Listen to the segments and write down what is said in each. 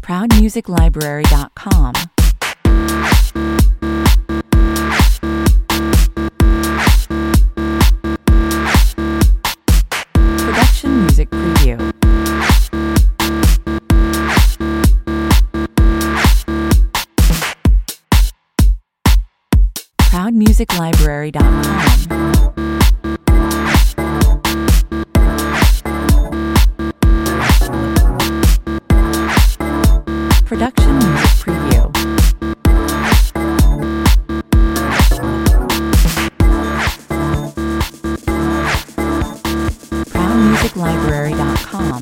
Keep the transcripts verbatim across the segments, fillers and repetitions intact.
proud music library dot com. Production music preview. proud music library dot com. Production music preview. proud music library dot com.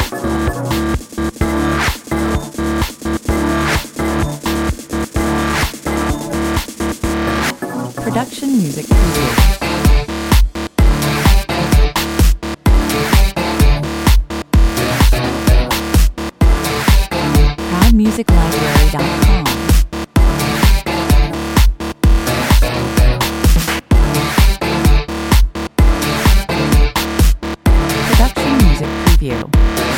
Production music preview. proud music library dot com. Production music preview.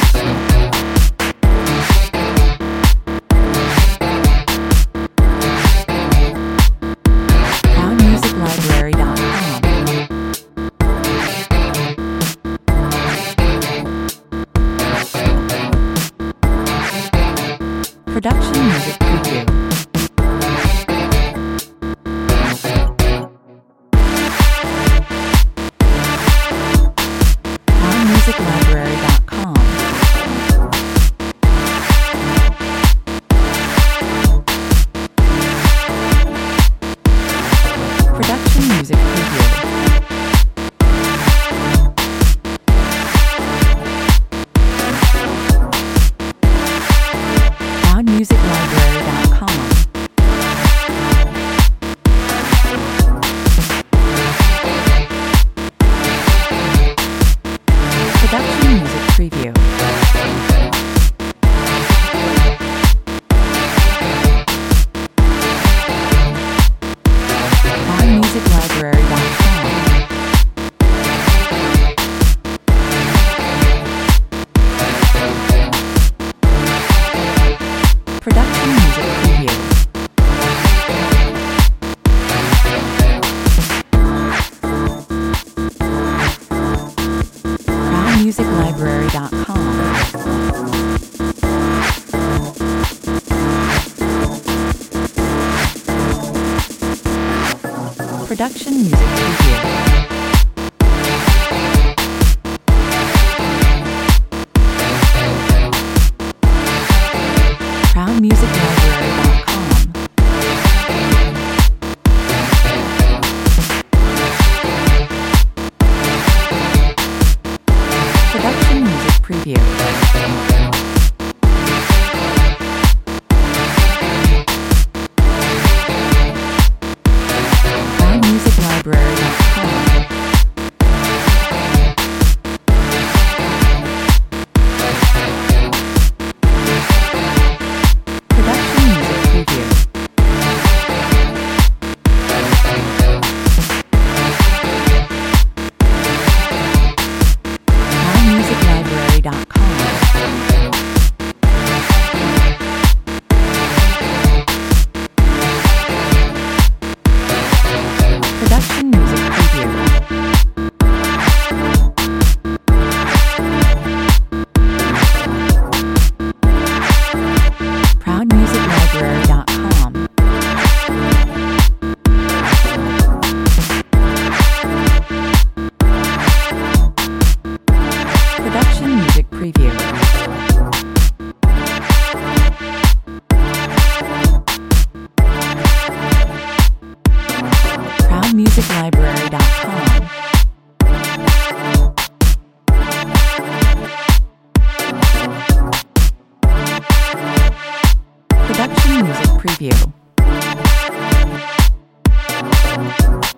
proud music library dot com. Production music preview. proud music library dot com. Production music preview. proud music library dot com. Production music preview. proud music library dot com. Production music preview. proud music library dot com. Production music preview. proud music library dot com. Production music preview. proud music library dot com. Production music preview. proud music library dot com. Production music preview. proud music library dot com. Production music preview. proud music library dot com. Production music preview.